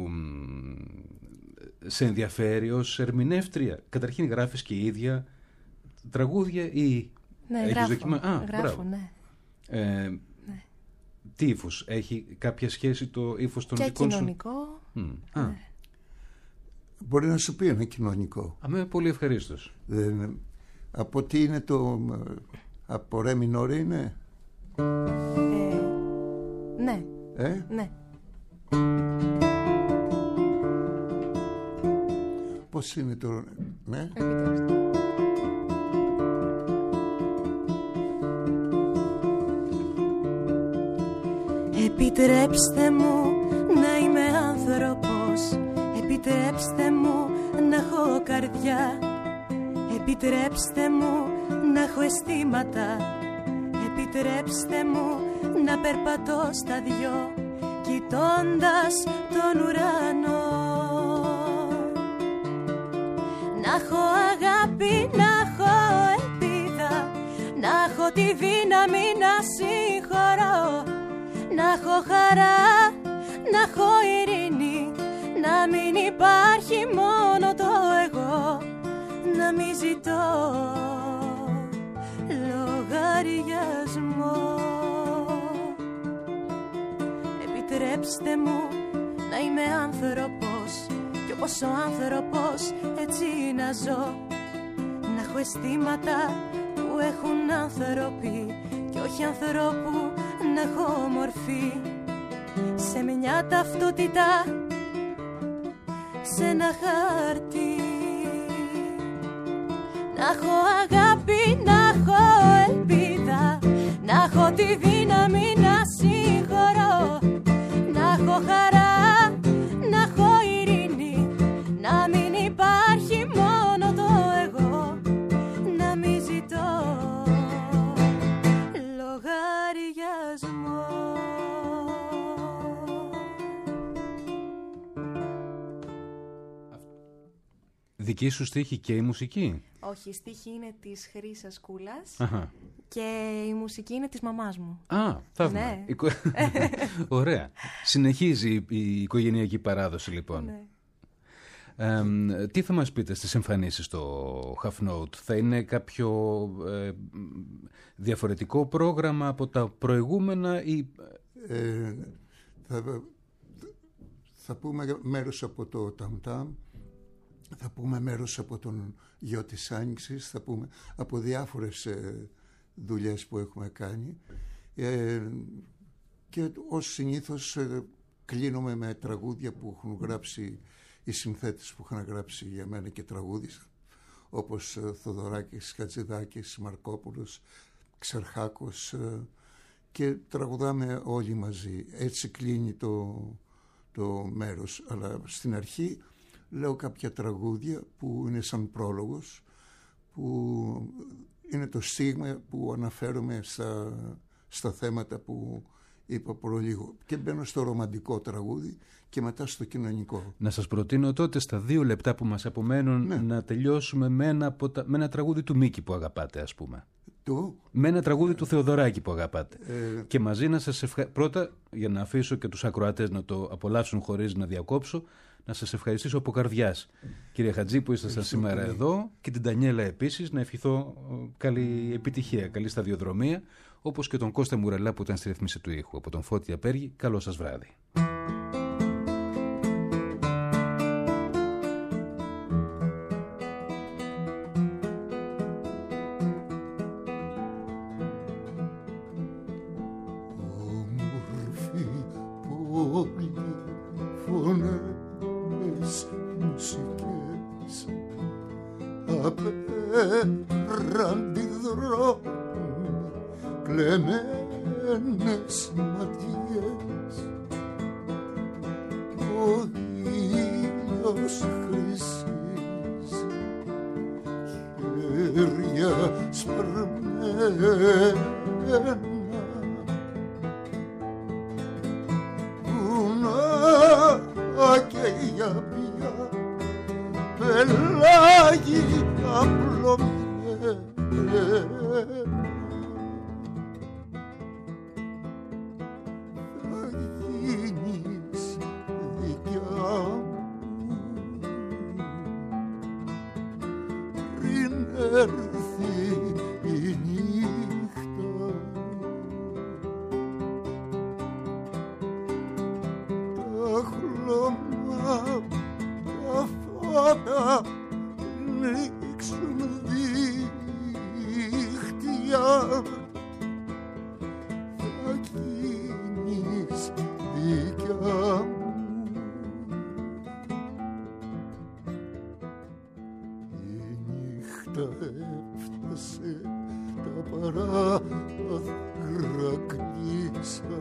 σε ενδιαφέρει ως ερμηνεύτρια? Καταρχήν γράφεις και η ίδια τραγούδια ή ναι, έχεις γράφω, δοκιμα... Α, γράφω, ναι. Ε, ναι. Τι ύφος? Έχει κάποια σχέση το ύφος των και δικών σου? κοινωνικό. Mm. Α. Ναι. Μπορεί να σου πει είναι κοινωνικό. Αμέ, πολύ ευχαρίστως. Ε, από τι είναι το... Από ρε μινόρε είναι? Ε, ναι. Ε? Ναι. Πώς είναι το... Ναι. Επιτρέψτε μου να είμαι άνθρωπος, επιτρέψτε μου να έχω καρδιά, επιτρέψτε μου να έχω αισθήματα, επιτρέψτε μου να περπατώ στα δυο κοιτώντας τον ουρανό. τη δύναμη να συγχωρώ, να έχω χαρά, να έχω ειρήνη, να μην υπάρχει μόνο το εγώ, να μην ζητώ λογαριασμό. Επιτρέψτε μου να είμαι άνθρωπος, κι όπως ο άνθρωπος έτσι να ζω, να έχω αισθήματα που έχουν άνθρωποι κι όχι ανθρώπου να έχω μορφή, σε μια ταυτότητα, σε ένα χαρτί. Να έχω αγάπη, να έχω ελπίδα, να έχω τη δύναμη να συγχωρώ, να έχω χαρά, να έχω ειρήνη, να μην υπάρχει μόνο το εγώ, να μην ζητώ λογαριασμό. Δική σου στίχη και η μουσική? Όχι, η στίχη είναι της Χρύσας Κούλας. Αχα. Και η μουσική είναι της μαμάς μου. Α, θαύμα. Ναι. Οικο... Ωραία. Συνεχίζει η οικογενειακή παράδοση λοιπόν. Ναι. Ε, τι θα μας πείτε στις εμφανίσεις στο Half Note? Θα είναι κάποιο ε, διαφορετικό πρόγραμμα από τα προηγούμενα ή... Ε, θα, θα πούμε μέρος από το Tam Tam, θα πούμε μέρος από τον Γιο της Άνοιξης, θα πούμε από διάφορες ε, δουλειές που έχουμε κάνει, ε, και ως συνήθως ε, κλείνουμε με τραγούδια που έχουν γράψει οι συνθέτες που είχαν γράψει για μένα και τραγούδια, όπως ε, Θοδωράκης, Χατζηδάκης, Μαρκόπουλος, Ξερχάκος, ε, και τραγουδάμε όλοι μαζί. Έτσι κλείνει το, το μέρος, αλλά στην αρχή λέω κάποια τραγούδια που είναι σαν πρόλογος, που είναι το στίγμα που αναφέρομαι στα, στα θέματα που είπα προλίγο, και μπαίνω στο ρομαντικό τραγούδι και μετά στο κοινωνικό. Να σας προτείνω τότε στα δύο λεπτά που μας απομένουν, ναι, να τελειώσουμε με ένα, από τα, με ένα τραγούδι του Μίκη που αγαπάτε, ας πούμε. Του? Με ένα τραγούδι ε, του Θεοδωράκη που αγαπάτε. Ε, και μαζί να σας ευχαριστήσω. Πρώτα, για να αφήσω και τους ακροατές να το απολαύσουν χωρίς να διακόψω, να σας ευχαριστήσω από καρδιάς, κύριε Χατζή, που ήσασταν σήμερα πολύ εδώ, και την Τανιέλα επίσης, να ευχηθώ καλή επιτυχία, καλή σταδιοδρομία, όπως και τον Κώστα Μουρελά που ήταν στη ρύθμιση του ήχου. Από τον Φώτη Απέργη, καλό σας βράδυ. κλεμμένες ματιές, ο ήλιος χρυσής, χέρια σπερμένα, βουνά και γιαπιά, πελάγι απλωμένα. Έφτασε, τα παράθυρα κλείσαν.